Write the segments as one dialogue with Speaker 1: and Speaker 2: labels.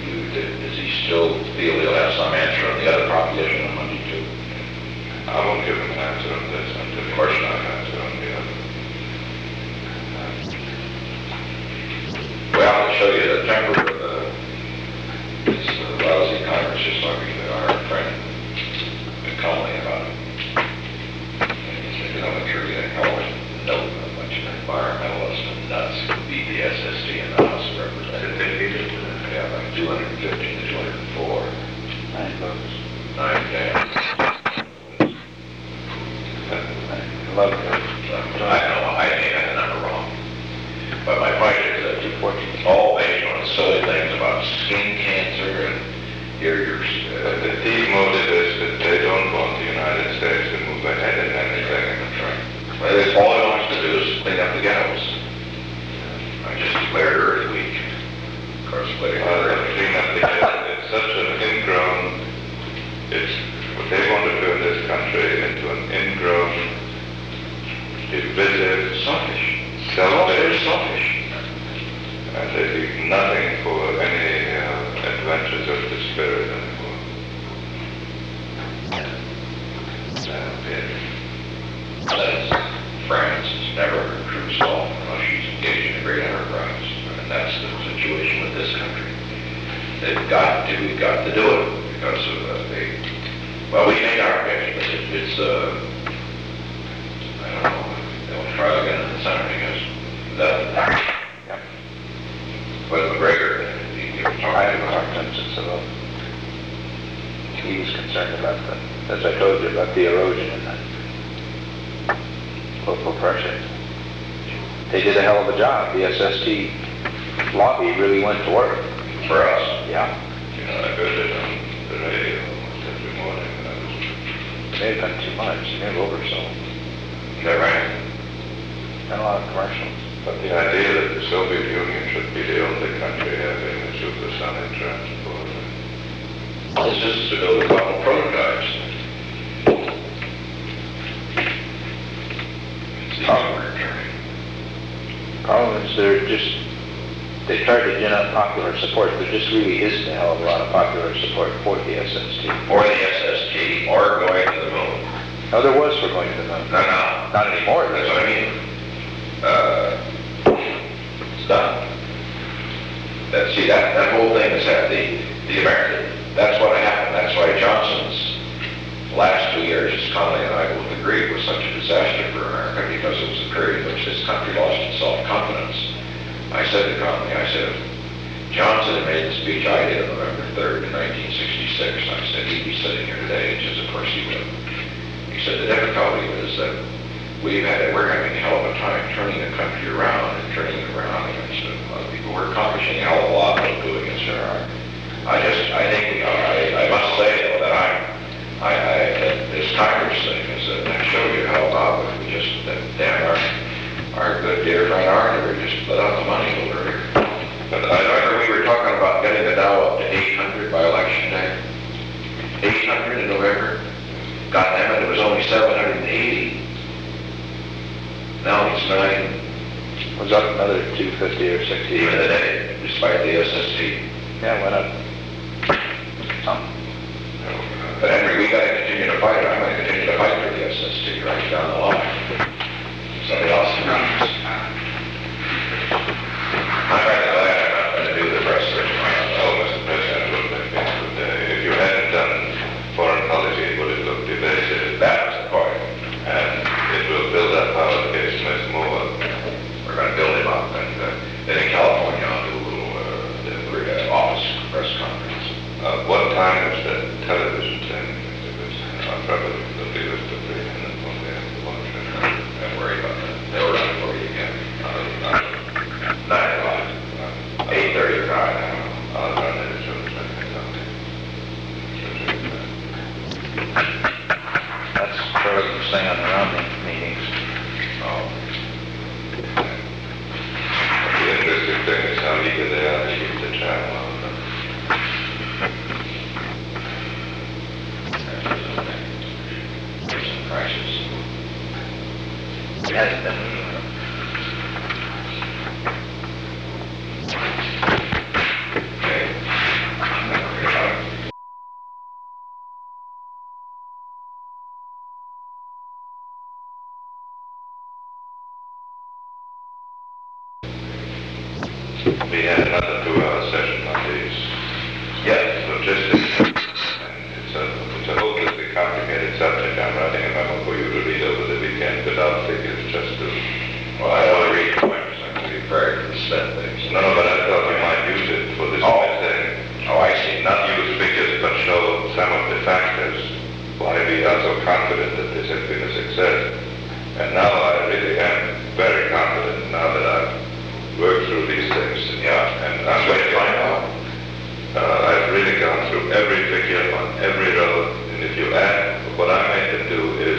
Speaker 1: Does he still feel he'll have some answer on the other proposition on Monday too?
Speaker 2: I won't give him an answer on this until he
Speaker 1: course
Speaker 2: has
Speaker 1: not.
Speaker 2: an answer on the other.
Speaker 1: Well, I'll show you the temper of this lousy Congress, just talking to our friend Conley about it. And he said, you know, I'm sure you always know a bunch of environmentalists and nuts who beat the SST in the House of Representatives. They beat it, yeah, like 215 to 204.
Speaker 3: 9 votes.
Speaker 1: 9 down.
Speaker 3: 11 votes.
Speaker 1: I know, I may have the number wrong. But my point is that
Speaker 3: 214.
Speaker 1: all based on silly things about skin cancer and your
Speaker 2: The key motive is that they don't want the United States to move ahead in anything.
Speaker 1: well, all it wants to do is clean up the ghettos. I just declared Earth Week. Of course,
Speaker 2: Clean up the it's such an ingrown, it's what they want to do in this country into an ingrown, divisive,
Speaker 1: selfish.
Speaker 2: selfish,
Speaker 1: Selfish.
Speaker 2: and they leave nothing for any adventures of the spirit anymore.
Speaker 1: France is never a true solve unless she's engaged in a great enterprise. And that's the situation with this country. We've got to do it because of well, we made our pitch, but it's I don't know, they'll try again in the Senate because
Speaker 3: Yep.
Speaker 1: but McGregor,
Speaker 3: I have a hard time since he was concerned about as I told you, about the erosion and the local pressure. They did a hell of a job. The SST lobby really went to work.
Speaker 1: for us.
Speaker 3: Yeah.
Speaker 2: You know, I heard it on the radio almost every morning when I was
Speaker 3: It may have been too much. It may have oversold.
Speaker 1: Is that right?
Speaker 3: Done a lot of commercials.
Speaker 2: But the idea that the Soviet Union should be the only country having a supersonic transport.
Speaker 1: This is to build a couple prototypes. It's the outward journey.
Speaker 3: Problem is they tried to gin up popular support. There just really isn't a hell of a lot of popular support for the SST.
Speaker 1: Or the SST, or going to the moon.
Speaker 3: No, there was for going to the moon.
Speaker 1: No.
Speaker 3: Not anymore.
Speaker 1: That's what I mean. It's done. That whole thing is that the American, that's what happened. That's why Johnson's last 2 years, as Connolly and I both agreed, was such a disaster for America because it was a period in which this country lost its self-confidence. I said to Connolly, if Johnson had made the speech I did on November 3rd in 1966, I said he'd be sitting here today, which is of course he would. He said the difficulty was that we're having a hell of a time turning the country around and turning it around against a lot of people. We're accomplishing a hell of a lot of doing it, sir. I think I must say though that this Congress thing is that show you how about if we just damn our good dear friend Arthur just let out the money over here. But I remember we were talking about getting the Dow up to 800 by election day. 800 in November. Got them, and it was only 780. Now it's 9.
Speaker 3: It was up another 250 or 60.
Speaker 1: Even today, despite the SST.
Speaker 3: Yeah, it went up.
Speaker 1: But Henry, we got to continue to fight. I'm going to continue to fight for the SST right down the line. Somebody else. I'm rather glad I'm not going to do the rest of it.
Speaker 2: Oh, Mr. President, it would have been a good day. If you hadn't done foreign policy, it would have looked evasive.
Speaker 1: That was the point.
Speaker 2: And it will build up our case much more.
Speaker 1: We're going to build him up. And then in California, I'll do a little office press conference.
Speaker 2: What time was that television thing? It was probably the biggest of 3 minutes one day after lunch.
Speaker 1: Don't worry about that. They'll run it for you again. 9 o'clock. 8:30 or 9.
Speaker 2: I'll run it as soon as I can tell you.
Speaker 3: That's Charlie's thing on the rounding meetings.
Speaker 1: Oh.
Speaker 2: The interesting thing is how eager they are to keep the channel on.
Speaker 1: There's some crisis.
Speaker 3: It hasn't been.
Speaker 1: Okay.
Speaker 2: logistics. And it's a hopelessly complicated subject. I'm writing a memo for you to read over the weekend without figures, just to...
Speaker 1: Well, I want to read points, I'm going to be prepared to spend things.
Speaker 2: No, but I thought you might use it for this thing.
Speaker 1: Oh, I see.
Speaker 2: Not use figures, but show some of the factors why we are so confident that this has been a success. And now I really am very confident now that I've worked through these things.
Speaker 1: Yeah,
Speaker 2: and I'm going to find out. I've really gone through every figure on every road, and if you add, what I made them do is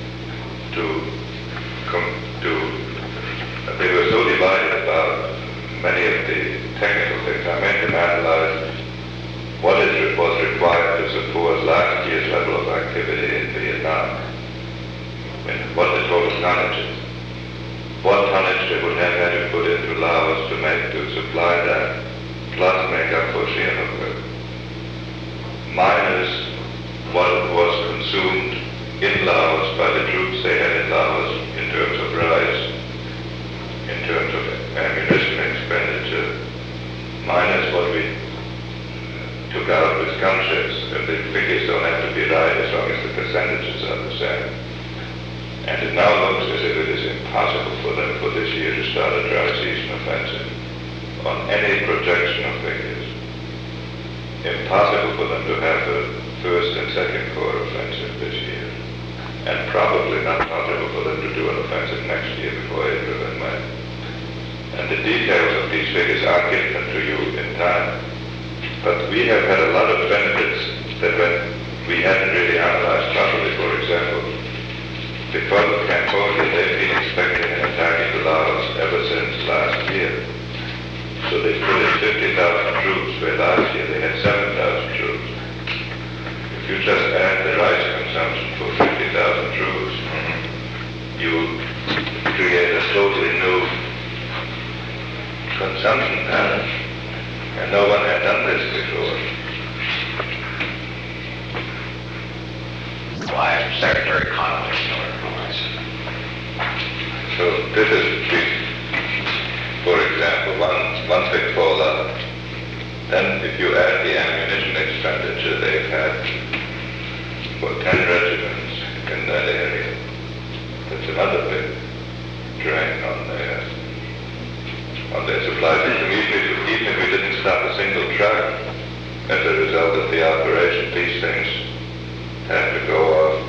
Speaker 2: they were so divided about many of the technical things. I made them analyze what was required to support last year's level of activity in Vietnam, and what the total tonnage is. What tonnage they would have had to put into Laos to supply that, plus make up for Sihanouk, minus what was consumed in Laos by the troops they had in Laos in terms of rice, in terms of ammunition expenditure, minus what we took out with gunships. And the figures don't have to be right as long as the percentages are the same. And it now looks as if it is impossible for them for this year to start a dry season offensive on any projection of figures. Impossible for them to have a first and second corps offensive this year. And probably not possible for them to do an offensive next year before April and May. And the details of these figures are given to you in time. But we have had a lot of benefits that when we hadn't really analyzed properly. For example, because of Cambodia, they've been expecting an attack into Laos ever since last year. So they put in 50,000 troops, where last year they had 7,000 troops. If you just add the rice consumption for 50,000 troops, you create a totally new consumption pattern. And no one had done this before.
Speaker 1: Well, I am Secretary Connolly,
Speaker 2: So this is, for example, once they fall out, then if you add the ammunition expenditure they've had for 10 regiments in that area, that's another big drain on their supply system. Even if we didn't stop a single truck as a result of the operation, these things have to go off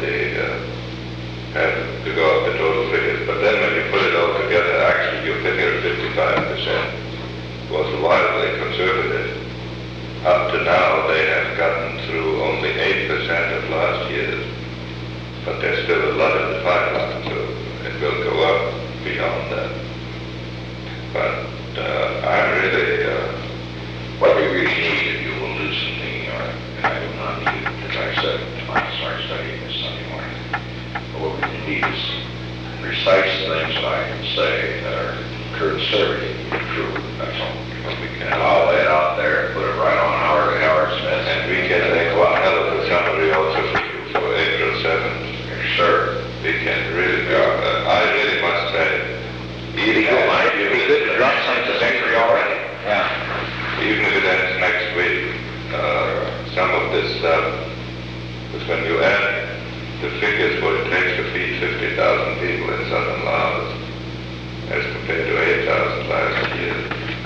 Speaker 2: the total figures. But then when you put it all together, actually your figure of 55% was wildly conservative. Up to now, they have gotten through only 8% of last year's, but there's still a lot in the pipeline, so it will go up beyond that. But I'm really...
Speaker 1: what we really need, if you will do something, and I will not need it, as I said, to start studying this Sunday morning. But what we need is precise things that I can say that are conservative and true, that's all.
Speaker 2: Well, we can...
Speaker 1: And I'll lay it out there and put it right on Howard Smith.
Speaker 2: And we can make one hell of a summary also for April 7th.
Speaker 1: Sure.
Speaker 2: We can really... I really must say,
Speaker 3: It'd be good to drop some to victory already. Yeah.
Speaker 2: even if it ends next week, some of this stuff, because when you add the figures what it takes to feed 50,000 people in southern Laos, as compared to 8,000 last year,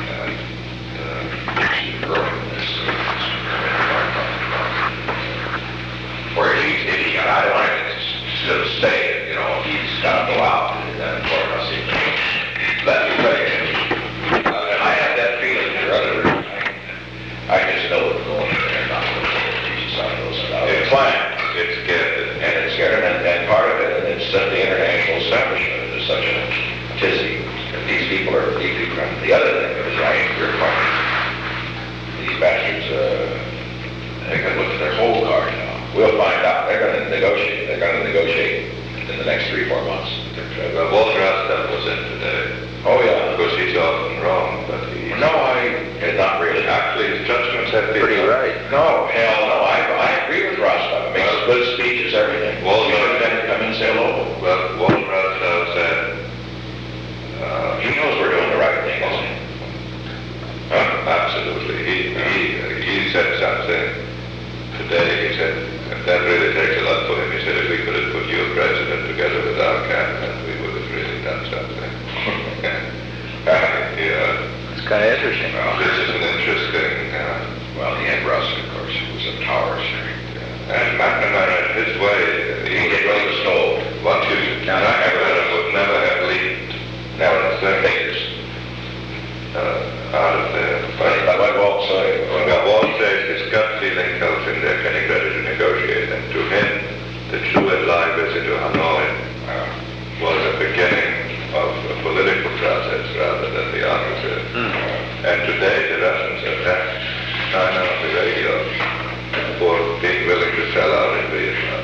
Speaker 1: or if he got out of line, instead of staying, he's got to go out, and then, of course, let me tell you, I have that feeling for other, I just know it's going there, not it's planned, it's scared, and it's scared, and part of it, and it's the international establishment is such a tizzy, that these people are deeply criminal. The other thing is, I ain't your point, these bastards, they can look at their whole card now. We'll find out. They're going to negotiate. They're going to negotiate in the next 3-4 months.
Speaker 2: Well, Walter Rostov was in today.
Speaker 1: Oh, yeah.
Speaker 2: Of course, he's often wrong, but he...
Speaker 1: No, not really.
Speaker 2: Actually, his judgments have been...
Speaker 3: Pretty right.
Speaker 1: No, hell no. I agree with Rostov. Makes good speeches, everything.
Speaker 2: Walter...
Speaker 1: You should have come and say hello.
Speaker 2: Well, Walter Rostov said...
Speaker 1: he knows we're doing the right thing, doesn't he?
Speaker 2: Absolutely. He said something today, he said, and that really takes a lot for him. He said, if we could have put your president together with our cabinet, we would have really done something. Yeah.
Speaker 3: It's kind of interesting.
Speaker 2: Well, this is an interesting,
Speaker 1: Well, he had Rusk, of course, who was a tower sharing.
Speaker 2: and McNamara, in his way,
Speaker 1: He get rid of the stove.
Speaker 2: what you, McNamara would never have leaked
Speaker 1: Never,
Speaker 2: one thing
Speaker 1: figures.
Speaker 2: out of there.
Speaker 1: But like Walt said,
Speaker 2: Well, Walt says his gut feeling tells him they're getting ready to negotiate, and to him, the July visit to Hanoi was a beginning of a political process rather than the opposite. And today, the Russians attacked China on the radio for being willing to sell out in Vietnam.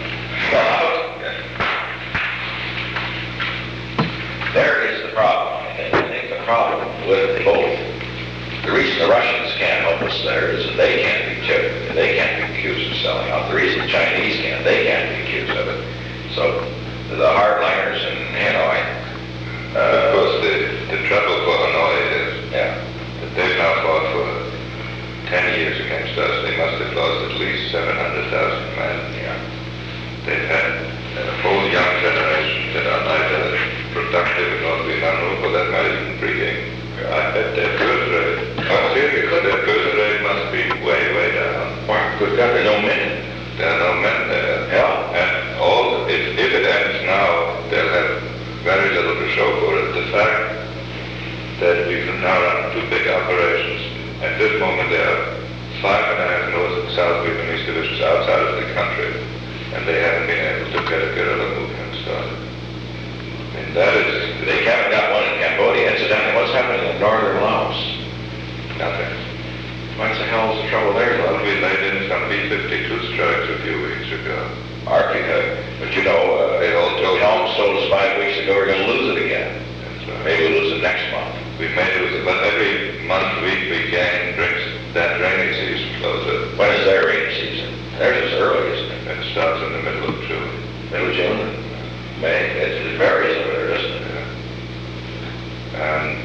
Speaker 1: there is the problem. And I think the problem with both, the reason the Russians can't help us there is that they can't be tipped. They can't be accused of selling out. The reason the Chinese can't, they can't be accused of it. So the hardliners in Hanoi,
Speaker 2: Of course, the trouble for Hanoi is
Speaker 1: yeah,
Speaker 2: that they've now fought for 10 years against us. They must have lost at least 700,000 men.
Speaker 1: yeah.
Speaker 2: They've had a whole young generation that are neither productive nor vulnerable, that might even breeding. I bet their birth rate, I'm serious, their birth rate must be way, way down.
Speaker 1: Why, good God, there are no men.
Speaker 2: There are no men there.
Speaker 1: Yeah.
Speaker 2: And all, if it ends now, they'll have very little to show for it. The fact that we can now run two big operations, at this moment there are 5.5 North and South Vietnamese divisions outside of the country, and they haven't been able to get a guerrilla movement started. I mean, that is
Speaker 1: They haven't got one in Cambodia. Incidentally, what's happening in northern Laos?
Speaker 2: nothing.
Speaker 1: What the hell is the trouble there?
Speaker 2: Well, we laid in some B-52 strikes a few weeks ago.
Speaker 1: Arctica, but you know,
Speaker 2: They all told
Speaker 1: Helms told us 5 weeks ago we're going to lose it again.
Speaker 2: That's right.
Speaker 1: Maybe we'll lose it next month.
Speaker 2: We made it, but every month, week we gain brings that rainy season closer.
Speaker 1: When is their rainy season? Theirs is early, isn't it?
Speaker 2: It starts in the middle of June.
Speaker 1: Middle of June, May. It varies over there, doesn't it?
Speaker 2: And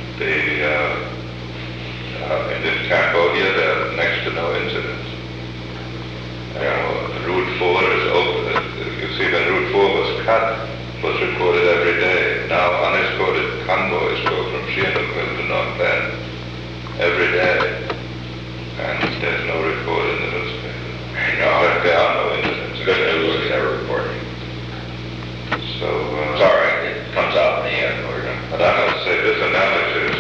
Speaker 2: in Cambodia, there are next to no incidents. Route 4 is open. You see, when Route 4 was cut, was reported every day. Now unescorted convoys go from Sihanoukville to Phnom Penh every day. And there's no report in the newspaper.
Speaker 1: No,
Speaker 2: There are no incidents.
Speaker 1: good news is never reported.
Speaker 2: So,
Speaker 1: It's all right. It comes out in the end. We're going
Speaker 2: and I must say, this analysis,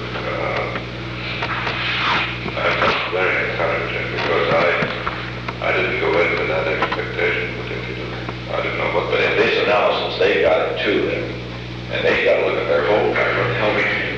Speaker 2: I found very encouraging because I didn't go in with that expectation particularly. I didn't know what
Speaker 1: But in this analysis, they got it too, and they got to look at their whole country. What the hell we can do?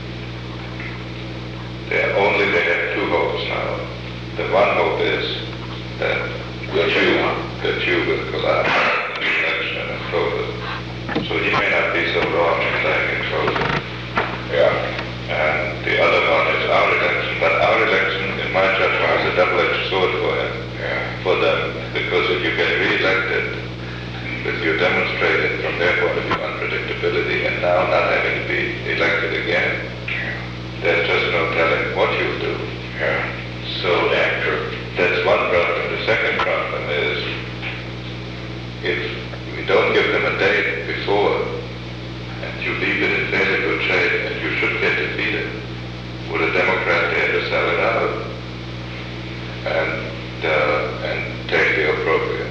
Speaker 2: they have two hopes now. The one hope is that the tube will collapse in the election in October. So he may not be so wrong in saying it's over.
Speaker 1: Yeah.
Speaker 2: And the other one is our election. But our election, in my judgment, is a double-edged sword for him.
Speaker 1: Yeah.
Speaker 2: For them, because if you get re-elected, if you demonstrated from their point of view unpredictability and now not having to be elected again, there's just no telling what you'll do.
Speaker 1: Yeah.
Speaker 2: So
Speaker 1: Damn true.
Speaker 2: that's one problem. The second problem is if we don't give them a date before and you leave it in fairly good shape and you should get defeated, would a Democrat dare to sell it out and take the appropriate?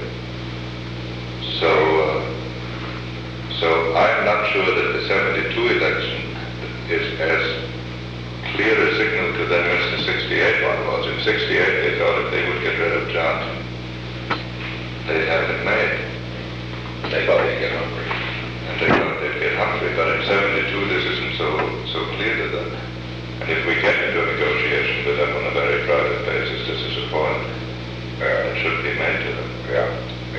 Speaker 2: So I'm not sure that the 72 election is as clear a signal to them as the 68 one was. In 68 they thought if they would get rid of Johnson, they'd have it made.
Speaker 1: They thought they'd get hungry.
Speaker 2: And they thought they'd get Humphrey, but in 72 this isn't so clear to them. And if we get into a negotiation with them on a very private basis, this is a point that should be made to them.
Speaker 1: Yeah.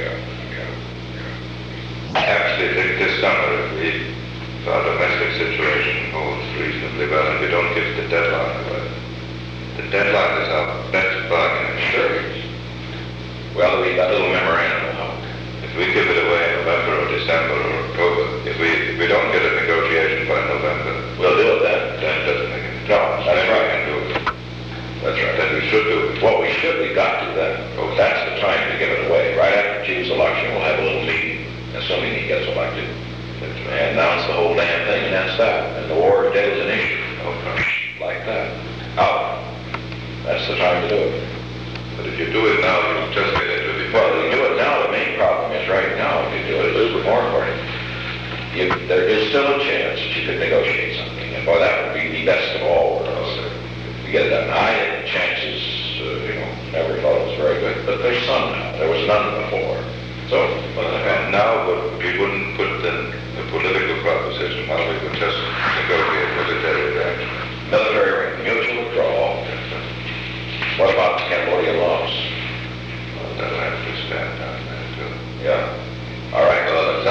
Speaker 2: I actually think this summer, if our domestic situation holds reasonably well and we don't give the deadline away, the deadline is our best bargaining
Speaker 1: Sure. Well, we got a little memorandum.
Speaker 2: If we give it away in November or December or October, if we don't get a negotiation by November,
Speaker 1: We'll do it then.
Speaker 2: then it doesn't make any
Speaker 1: No, that's
Speaker 2: Then we
Speaker 1: right.
Speaker 2: can do it.
Speaker 1: That's right.
Speaker 2: Then we should do it.
Speaker 1: What we should be got not do that. That's the time to give it away. Right after Jim's election, we'll have a little meeting, assuming he gets elected, and announce the whole damn thing, and that's that. And the war of debt is an issue. Like that. Out. That's the time to do it.
Speaker 2: But if you do it now, you'll just get into the...
Speaker 1: Well, if you do it now, the main problem is right now, if you do it, is more important. There is still a chance that you could negotiate something, and boy, that would be the best of all worlds. To get it done. I had chances, never thought it was very good, but there's some now. There was none before. So,
Speaker 2: And now, but we wouldn't put the political proposition, now we would just negotiate military action.
Speaker 1: military mutual withdrawal. What about the Cambodian laws?
Speaker 2: Well, that'll have to stand down there too.
Speaker 1: Yeah. All right.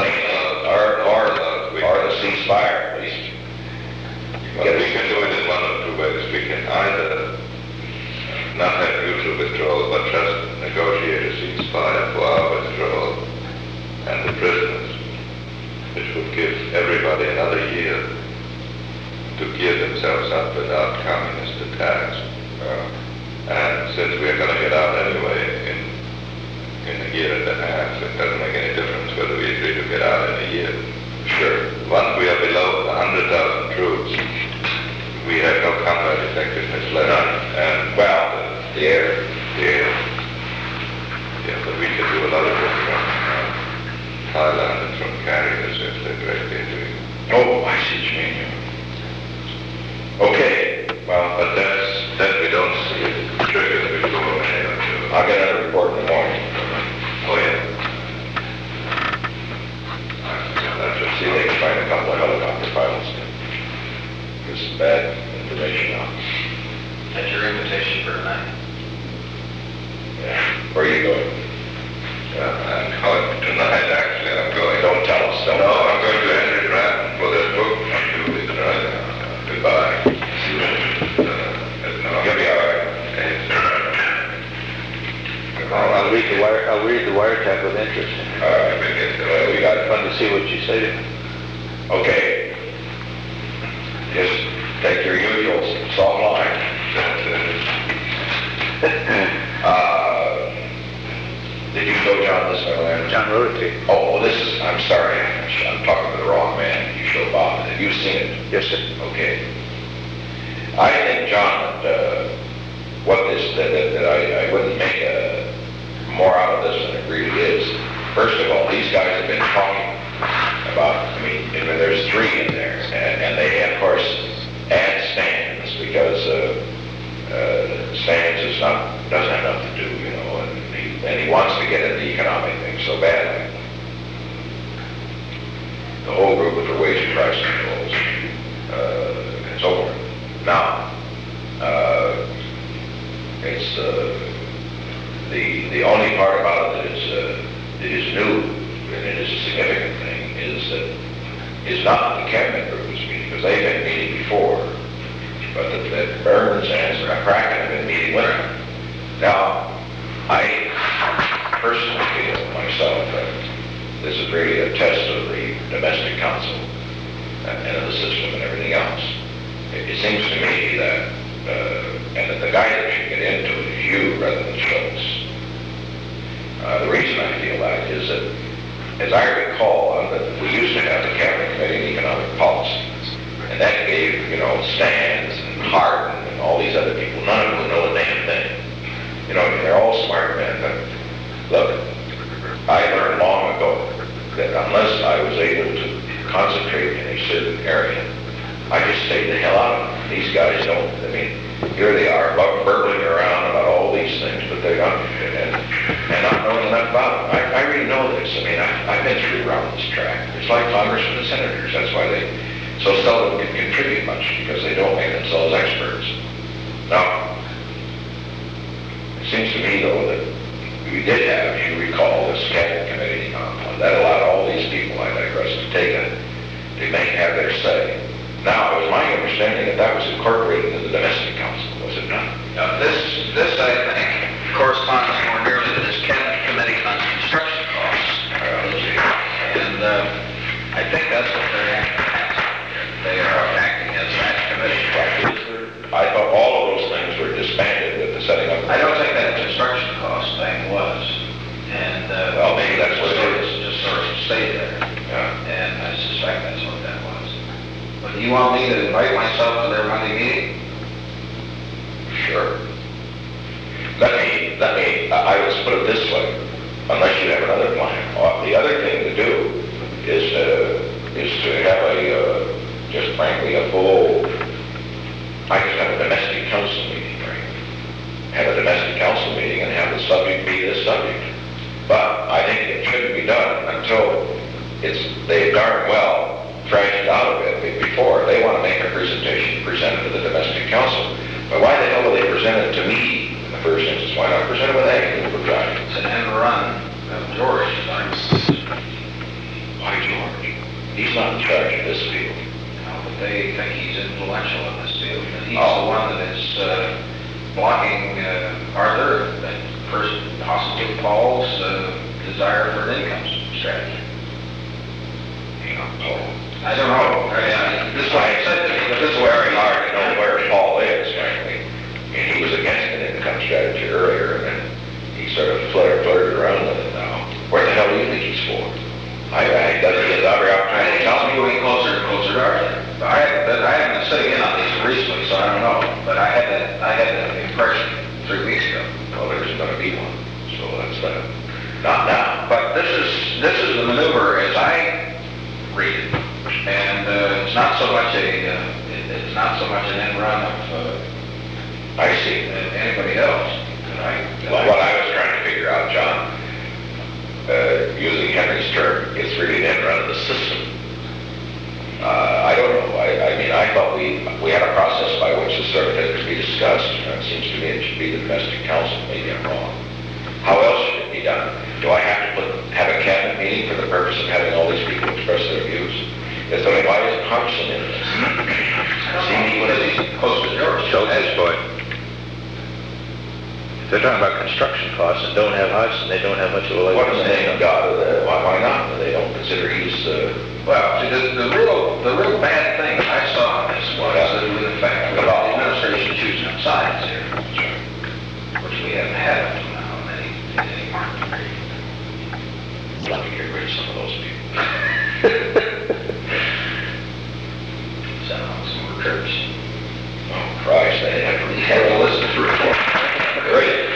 Speaker 1: Or the ceasefire, at least.
Speaker 2: Well, we can do it in one of two ways. We can either not have mutual withdrawal, but just negotiate a ceasefire for our withdrawal and the prisoners, which would give everybody another year to gear themselves up without communist attacks. And since we're going to get out anyway in a year and a half, it doesn't make any difference whether we agree to get out in a year.
Speaker 1: Sure.
Speaker 2: Once we are below 100,000 troops, we have no combat effectiveness left. And
Speaker 1: The air.
Speaker 2: Yeah, but we can do a lot of it from Thailand and from carriers if they're greatly doing.
Speaker 1: Oh, I see what you mean. Okay. Well,
Speaker 2: But that we don't see it triggered before any of you.
Speaker 1: I'll get another report in the morning.
Speaker 2: Oh, yeah. That's
Speaker 1: See if they can find a couple of helicopter pilots to get some bad information out.
Speaker 4: That's your invitation for tonight.
Speaker 1: Yeah. Where are you going?
Speaker 2: I'm going tonight, actually. I'm going.
Speaker 1: Don't tell us. Don't
Speaker 2: No,
Speaker 1: tell
Speaker 2: I'm
Speaker 1: us.
Speaker 2: going to Henry Dratton for this book. I'm doing it right now. Goodbye.
Speaker 1: You'll be all right.
Speaker 3: I'll read the wiretap with interest.
Speaker 1: All right. We got it.
Speaker 3: Fun to see what you say to me.
Speaker 1: Okay. Just take your usual soft line. Did you show John this memorandum?
Speaker 3: John wrote it to you.
Speaker 1: Oh, I'm sorry. I'm talking to the wrong man. You showed Bob. Have you seen it?
Speaker 3: Yes, sir.
Speaker 1: Okay. I think, John, that I wouldn't make more out of this than it really is. First of all, these guys have been talking about, there's three in there, and they, of course, add stands because stands doesn't have enough to do, and he wants to get at the economic thing so badly. The whole group for wage and price controls, and so forth. Now, it's the only part about it that is new and it is a significant thing is that is not the cabinet group is meeting because they've been meeting before, but that Burns and Kraken have been meeting with them. Now, I personally feel myself that this is really a test of the domestic council and of the system and everything else. It seems to me that, and that the guy that should get into it is you rather than Schultz. The reason I feel that is that, as I recall, we used to have the Cabinet Committee on Economic Policy, and that gave, Stans and Hardin and all these other people, none of them would know a damn thing. They're all smart men, but look, I learned long ago that unless I was able to concentrate in a certain area, I just stayed the hell out of them. These guys don't, here they are, burbling around about all these things, but they're not, and not knowing enough about them. I really know this. I've been through around this track. It's like congressmen and senators. That's why they so seldom can contribute much, because they don't make themselves experts. Now, it seems to me, though, that we did have, as you recall, this cabinet committee that allowed all these people, I digress, to have their say. Now, it was my understanding that was incorporated into the domestic council, was it not?
Speaker 4: Now, this I think corresponds more nearly to this cabinet committee on construction costs. And I think that's what they're acting. They are acting as that committee.
Speaker 1: I thought all of those things were disbanded with the setting up.
Speaker 4: I don't think that construction costs you want me to invite myself to their Monday meeting?
Speaker 1: Sure. I would put it this way, unless you have another plan. The other thing to do is to have just frankly, I just have a domestic council meeting, right? Have a domestic council meeting and have the subject be this subject. But I think it shouldn't be done until they darn well thrashed it out a bit before. They want to make a presentation, present it to the domestic council. But why the hell do they present it to me in the first instance? Why not present it with Ag for Drive?
Speaker 4: It's an end run of George.
Speaker 1: Why George? He's not in charge of this field.
Speaker 4: But they think he's influential in this field, and he's
Speaker 1: Oh.
Speaker 4: the one that is blocking Arthur, and first possibly Paul's desire for an income strategy.
Speaker 1: Hang on, Paul.
Speaker 4: I don't know. This is what I said to me, but this
Speaker 1: It's
Speaker 4: is where
Speaker 1: very hard to know where Paul is, frankly. And he was against an income strategy earlier, and then he sort of flirted around with it now. Where the hell do you think he's for? He doesn't get every
Speaker 4: I
Speaker 1: opportunity
Speaker 4: think
Speaker 1: to tell
Speaker 4: he's
Speaker 1: me.
Speaker 4: moving closer and closer to Arthur. I haven't been sitting in on these recently, so I don't know. But I had that impression 3 weeks ago.
Speaker 1: Well, there isn't going to be one, so that's not now.
Speaker 4: But this is the maneuver as I read it, and it's not so much an end run of
Speaker 1: I see.
Speaker 4: anybody else.
Speaker 1: Well, what I was trying to figure out, John, using Henry's term, it's really an end run of the system. I don't know. I mean, I thought we had a process by which this sort of thing could be discussed. It seems to me it should be the domestic council. Maybe I'm wrong. How else should it be done? Do I have to have a cabinet meeting for the purpose of having all these people express their views? Why isn't Hodgson in this?
Speaker 4: See, what is he close to George?
Speaker 3: Schultz's point. If they're talking about construction costs and don't have Hudson, they don't have much of a leg.
Speaker 1: What in the name of God? Why not? They don't consider he's.
Speaker 4: Well, see, the real bad thing I saw in this was that with the fact that the administration choosing sides here, which we haven't had up to now in any market.
Speaker 1: Let me get rid of some of those people.
Speaker 4: Send on some more troops.
Speaker 1: Oh, Christ, they have to listen to it. Great.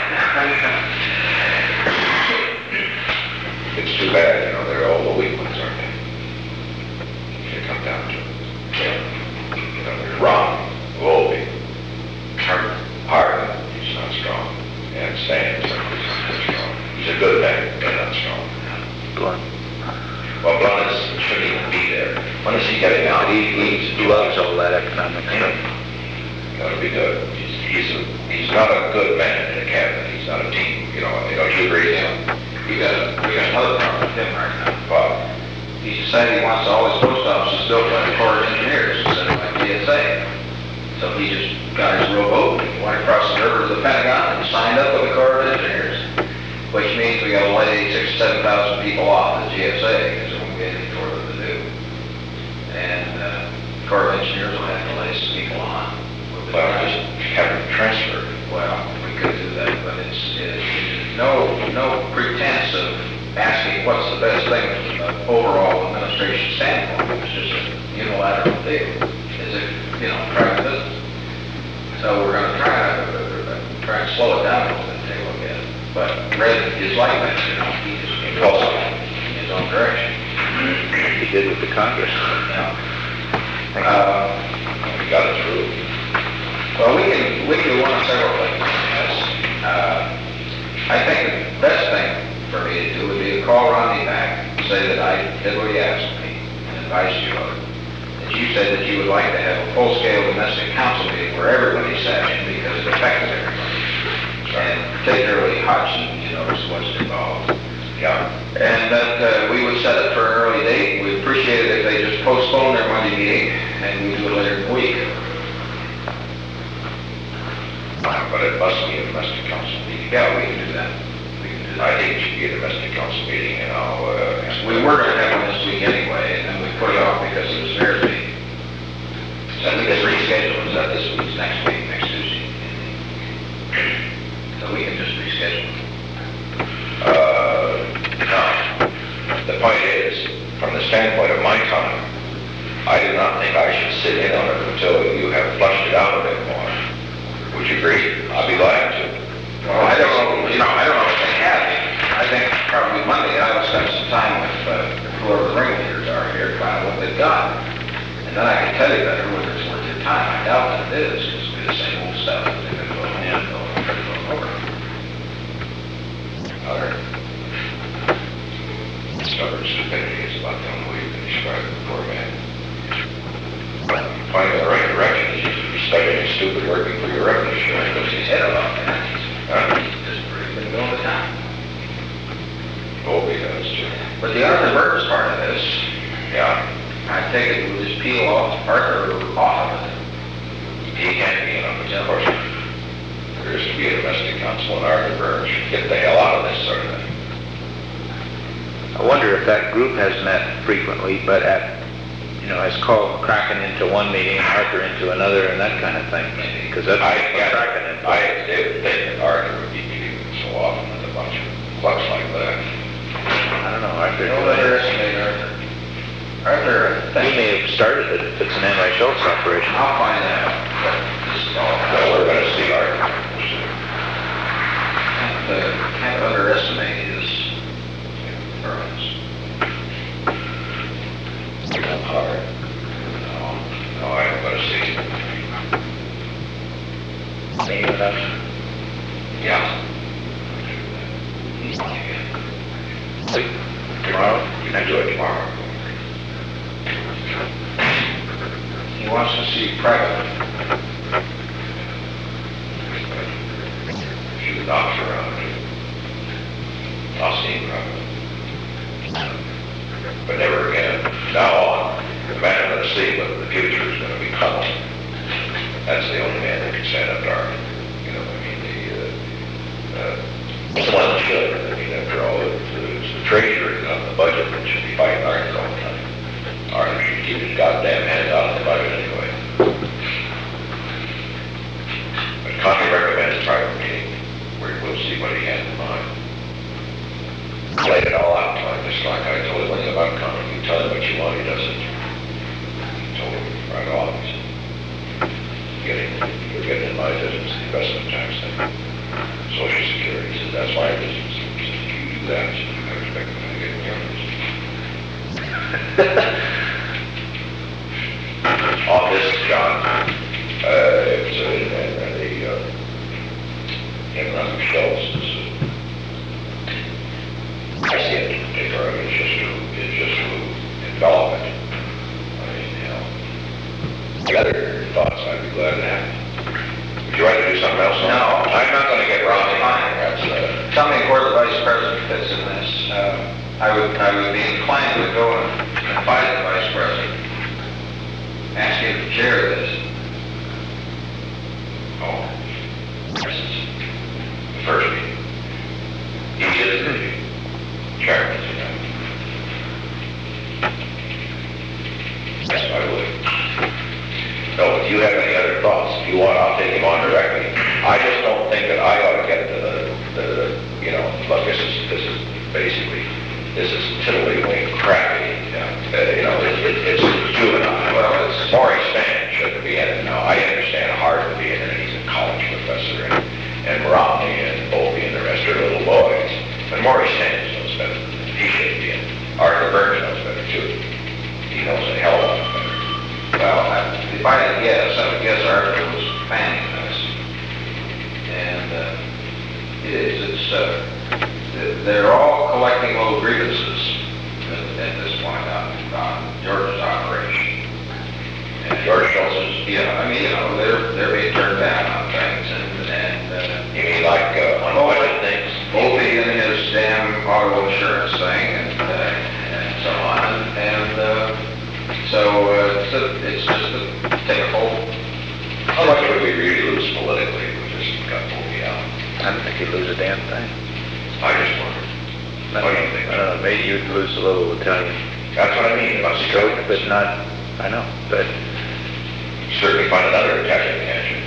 Speaker 1: It's too bad, they're all the weak ones, aren't they? If you come down to it. There's Ron, Volpe, Hardin, he's not strong. And Stan, he's not strong. He's a good man, but not strong.
Speaker 3: Blunt.
Speaker 1: Well, Blunt shouldn't even be there. When is he getting out?
Speaker 3: He loves all that economic stuff.
Speaker 1: That'll be good. He's not a good man in the cabinet. He's not a team. Don't you agree?
Speaker 4: We got another problem with him right now.
Speaker 1: But
Speaker 4: He decided he wants all his post offices built by the Corps of Engineers instead of by GSA. So he just got his rowboat, he went across the river to the Pentagon and signed up with the Corps of Engineers. Which means we gotta lay 6,000 to 7,000 people off the GSA because there won't be anything for them to do. And the Corps of Engineers will have to lay some people on.
Speaker 1: just have him transferred.
Speaker 4: Well, we could do that, but it's no pretense of asking what's the best thing from an overall administration standpoint. It's just a unilateral deal, as if, private business. So we're gonna try and slow it down a little bit and take a look at it. But Red is like that, he's impulsive in his own direction.
Speaker 3: He did with the Congress.
Speaker 1: We got it through.
Speaker 4: Well, we can do one of several things on this. I think the best thing for me to do would be to call Rodney back and say that I did what he asked me and advised you of it. That you said that you would like to have a full-scale domestic council meeting where everybody sat in because it affected everybody. And particularly Hodgson, was involved.
Speaker 1: Yeah.
Speaker 4: And that we would set it for an early date. We'd appreciate it if they just postpone their Monday meeting and we do it later in the week.
Speaker 1: But it must be a domestic council meeting.
Speaker 4: Yeah, we can do that.
Speaker 1: I think it should be a domestic council meeting, and I'll,
Speaker 4: We were going to have one this week anyway, and then we put it off because of the mayor's meeting. So we can reschedule. Is that this week's next week, next Tuesday? So we can just reschedule.
Speaker 1: no. The point is, from the standpoint of my time, I do not think I should sit in on it until you have flushed it out a bit more. Would you agree? I'd be glad to.
Speaker 4: Well, I don't know, I don't know if they have it. I think probably Monday I will spend some time with whoever the ringleaders are here to find out what they've got. And then I can tell you better whether it's worth your time. I doubt that it is, because it'll be the same old stuff that they've been going in, going over.
Speaker 1: All right. Stubborn stupidity is about the only way you can describe the poor man. Finding the right direction is just to be studying and stupid working for your revenue share.
Speaker 4: Puts his head about that.
Speaker 1: Huh?
Speaker 4: He's just been going to town.
Speaker 1: Oh, he does too.
Speaker 4: But the Arthur Burgess part of this,
Speaker 1: Yeah.
Speaker 4: I take it we'll just peel off Arthur off of it.
Speaker 1: He can't be in on it, of course. There is to be a domestic council in Arthurburg. Should get the hell out of this sort of thing.
Speaker 3: I wonder if that group has met frequently, but has called Kraken into one meeting, Arthur into another, and that kind of thing, maybe, because that's what Kraken is.
Speaker 1: They would think that Arthur would be meeting so often with a bunch of clucks like that.
Speaker 3: I don't know, Arthur.
Speaker 4: Don't underestimate Arthur. Arthur,
Speaker 3: He may have started it if it's an anti-Schultz operation.
Speaker 4: I'll find out. But this is all.
Speaker 1: Well, we're gonna see Arthur.
Speaker 4: Can't underestimate his influence.
Speaker 1: Become hard. No, I'm gonna see.
Speaker 3: Maybe enough.
Speaker 1: Yeah. Tomorrow? You can do it tomorrow.
Speaker 4: He wants to see privately.
Speaker 1: Few knocks around. I'll see him privately. But never again. Now on, the man I'm gonna see, but the future is gonna be Connell. That's the only man that can stand up to Arthur. You know, I mean, the one that should. I mean, after all, it's the treasurer on the budget that should be fighting Arthur all the time. Arthur should keep his goddamn hand out of the budget anyway. But Connie recommends a private meeting where we'll see what he has in mind. Laid it all out, just like I told him about Connie. You tell him what you want, he does it. Told him right off. He said, you're getting in my business, the investment tax thing. Social Security, he said, that's my business. He said, if you do that, he said, I expect I'm gonna get in your business. On this, John, it's Henry Schultz is, I see it in paper, I mean, it's just through development. I mean, the other thoughts I'd be glad to have. Would you rather do something else?
Speaker 4: No.
Speaker 1: I'm not gonna get Ron behind,
Speaker 4: Tell me where the vice president fits in this. I would be inclined to go and invite the vice president, ask him to chair this.
Speaker 1: oh, this is the first meeting. He is the chairman, you know. Yes, I would. No, if you have any other thoughts, if you want, I'll take him on directly. I just don't think that I ought to get to look, this is basically, this is tiddlywink crappy. It's juvenile. Well, it's Maurice Stan shouldn't be in it. Now, I understand Hart would be in it, he's a college professor, and Romney and Volpe and the rest are little boys. But Maurice Stan knows better. He shouldn't be in it. Arthur Burns knows better too. He knows a hell of a lot better.
Speaker 4: Well, if I had to guess, I would guess Arthur was fanning this. And it is, they're all collecting little grievances at this point on George's operation. And
Speaker 1: George Schultz's,
Speaker 4: yeah, I mean, they're being turned down on things, and
Speaker 1: you mean like unwanted things?
Speaker 4: Volpe and his damn auto insurance thing, and so on, so it's just to take a hold.
Speaker 1: How much would we really lose politically if we just got Volpe out?
Speaker 3: I don't think you'd lose a damn thing.
Speaker 1: I just wonder. What do you think?
Speaker 3: I don't know, maybe you'd lose a little Italian
Speaker 1: That's what I mean, about
Speaker 3: stroke,
Speaker 1: stroke,
Speaker 3: but not, I know, but
Speaker 1: certainly find another Italian cancer.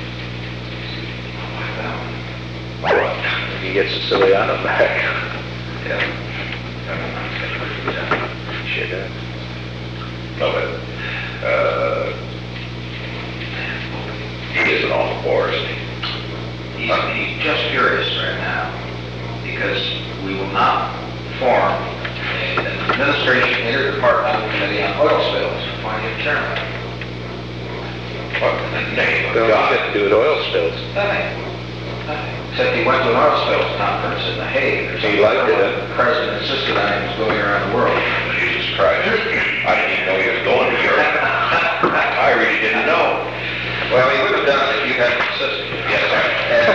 Speaker 3: he gets Siciliano back.
Speaker 4: Yeah.
Speaker 3: Shit,
Speaker 1: No, but He isn't on the board, isn't he?
Speaker 4: He's just curious right now, because we will not form an administration interdepartmental committee on oil spills, appointing a chairman.
Speaker 1: What in the name of
Speaker 3: Well,
Speaker 1: God?
Speaker 3: you got to do with oil spills.
Speaker 4: Nothing. Except he went to an oil spills conference in The Hague. or
Speaker 3: He
Speaker 4: something.
Speaker 3: liked it, huh?
Speaker 4: The president insisted on him going around the world.
Speaker 1: Jesus Christ. I didn't even know he was going to Europe. I really didn't know.
Speaker 4: Well, he would have done it if you hadn't insisted.
Speaker 1: Yes, I.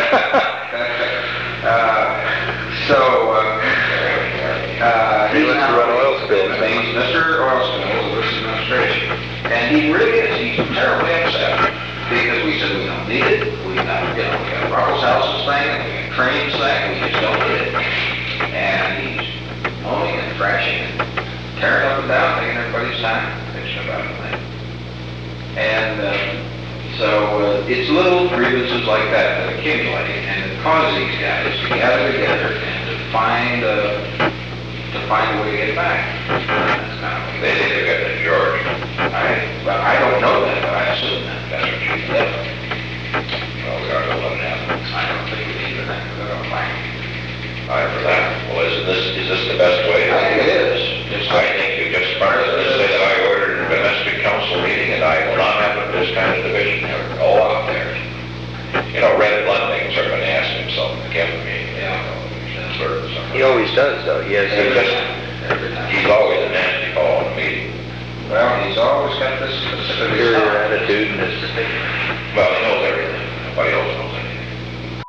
Speaker 3: He wants to run oil spills.
Speaker 4: He's Mr. Oil Spills of this administration. And he really is. He's terribly upset because we said we don't need it. We got, we got Russell's houses thing, and we got Crane's thing, we just don't need it. And he's moaning and thrashing and tearing up and down, taking everybody's time, bitching about the thing. And so it's little grievances like that that accumulate and it causes these guys to gather together and to find a way to get back. That's kind of
Speaker 1: They think they're getting to George.
Speaker 4: I don't know that, but I assume that.
Speaker 1: That's what you think.
Speaker 4: Yep.
Speaker 1: Well, we ought to let it happen.
Speaker 4: I don't think we need that. I don't like it.
Speaker 1: I for that. Well, is this the best way?
Speaker 4: I think it is.
Speaker 1: I think you just started to say that I ordered a domestic council meeting and I will not have this kind of division all out there. You know, Red Blood things are going to ask him something again with me.
Speaker 3: He always does, though. He has,
Speaker 4: Every time.
Speaker 1: He's always a nasty call in a meeting.
Speaker 4: Well, he's always got this specific
Speaker 3: superior attitude and his...
Speaker 1: Well, he knows everything. Nobody else knows anything.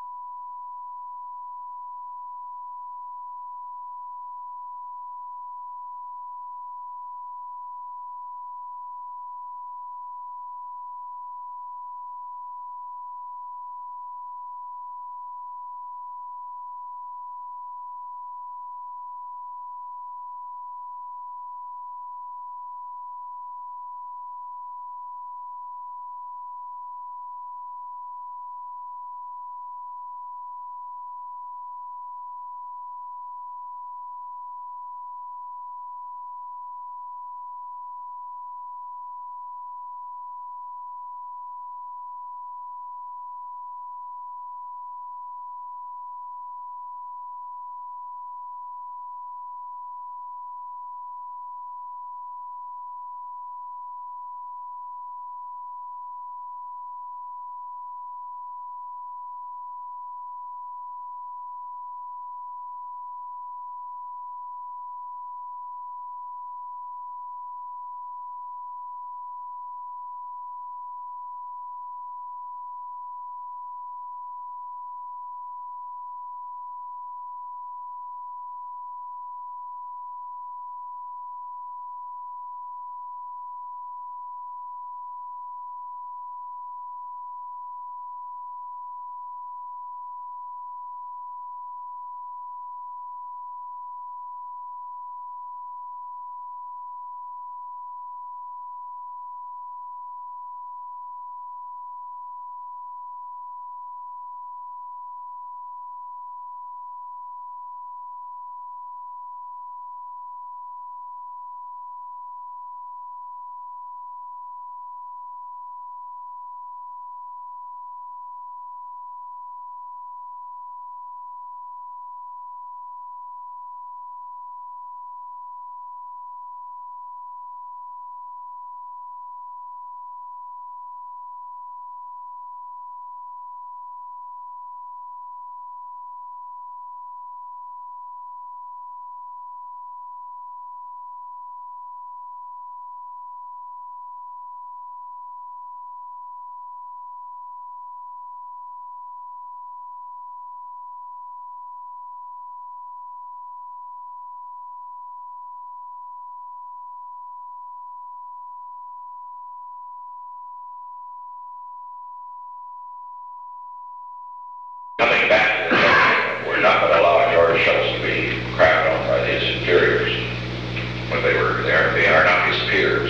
Speaker 1: Coming back to the we're not going to allow George Schultz to be crapped on by his inferiors. When they are not his peers.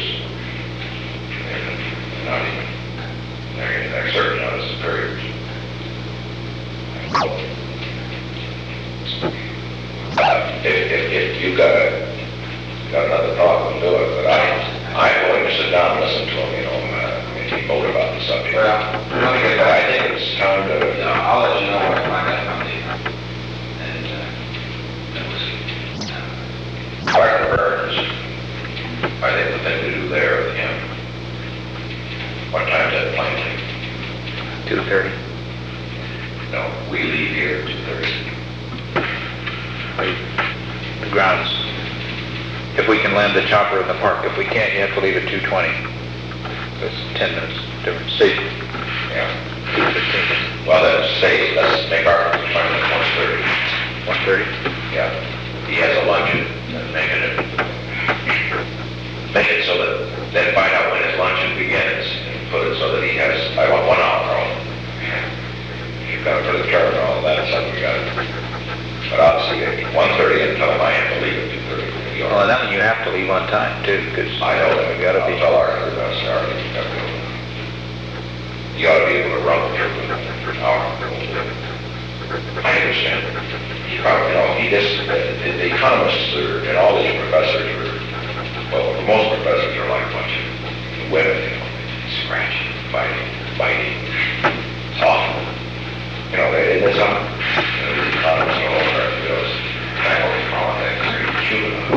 Speaker 1: They're not even, they're certainly not his superiors. If you've got another problem, do it, but I'm willing to sit down and vote about the subject.
Speaker 4: Well, let me get
Speaker 1: But I
Speaker 4: back.
Speaker 1: think it's time to,
Speaker 4: I'll let you know when I find that company. And, that was,
Speaker 1: Dr. Burns, I think the thing to do there with him, what time's that plane leave?
Speaker 3: 2:30.
Speaker 1: No, we leave here at 2:30.
Speaker 3: The grounds. If we can land the chopper in the park. If we can't, you have to leave at 2:20. That's 10 minutes difference. Say
Speaker 1: Yeah.
Speaker 3: 2:15.
Speaker 1: Well, then say, let's make our appointment 1:30.
Speaker 3: 1:30.
Speaker 1: Yeah. He has a luncheon, and make it so that, then find out when his luncheon begins, and put it so that he has, I want 1 hour on. You've got to put a chart and all that, so we got it. But obviously, at 1:30, and tell him I have to leave at 2:30 from New York.
Speaker 3: Well, that one you have to leave on time too, because
Speaker 1: I know that.
Speaker 3: we gotta be.
Speaker 1: I'll tell Arthur, you ought to be able to run through an hour. I understand. You probably know, the economists and all these professors well, most professors are like a bunch of women, scratching, biting. It's awful. There's some, the economists all over, those family politics are juvenile.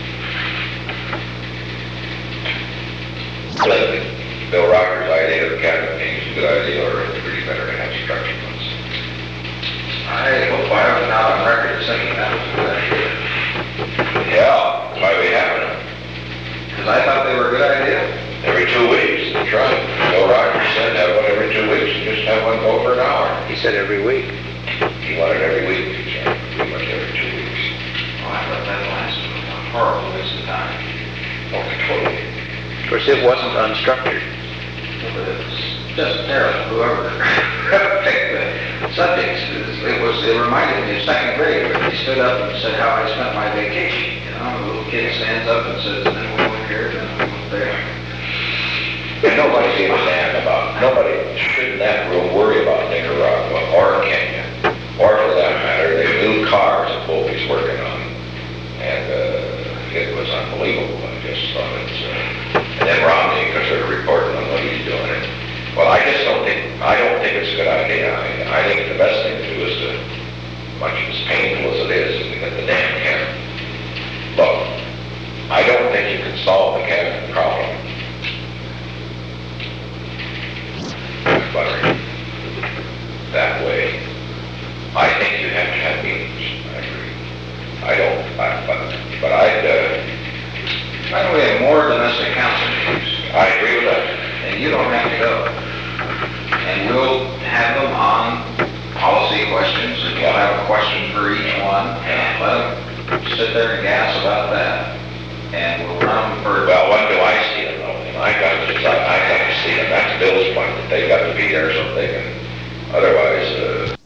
Speaker 1: Bill Rocker's idea of the cabinet meeting is a good idea, or it's really better to have structured ones.
Speaker 4: I hope I haven't out on record saying that was a good idea.
Speaker 1: Yeah, why we having them?
Speaker 4: Because I thought they were a good idea.
Speaker 1: Every 2 weeks, that's right. Bill Rocker said have one every 2 weeks, and just have one go for an hour.
Speaker 3: He said every week.
Speaker 1: He wanted every week, pretty much every 2 weeks.
Speaker 4: Oh, I thought that last one was a horrible waste of time.
Speaker 1: Oh, totally.
Speaker 3: Of course, it wasn't unstructured.
Speaker 4: But it was just terrible, whoever picked the subjects. It reminded me of second grade, where they stood up and said how I spent my vacation. The little kid stands up and says, then we went here, then we went there.
Speaker 1: And nobody gave a damn nobody should in that room worry about Nicaragua or Kenya, or for that matter, the new cars that Volpe's working on. And it was unbelievable. I just thought and then Romney, because they're reporting on what he's doing. Well, I don't think it's a good idea. I think the best thing to do is to, much as painful as it is to get the damn cabinet. Look, I don't think you can solve the cabinet problem buttering that way. I think you have to have meetings. I agree. But
Speaker 4: Why don't we have more domestic council meetings?
Speaker 1: I agree with that.
Speaker 4: And you don't have to go. And we'll have them on policy questions, and we'll have a question for each one, and let them sit there and gas about that. And we'll run them for...
Speaker 1: Well, when do I see them though? I got to see them. That's Bill's point, that they've got to be there so they can, otherwise,